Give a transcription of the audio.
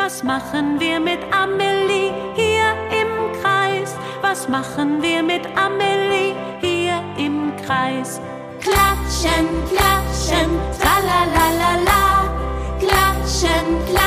Was machen wir mit Amelie hier im Kreis? Was machen wir mit Amelie hier im Kreis? Klatschen, klatschen, tralalala, klatschen, klatschen.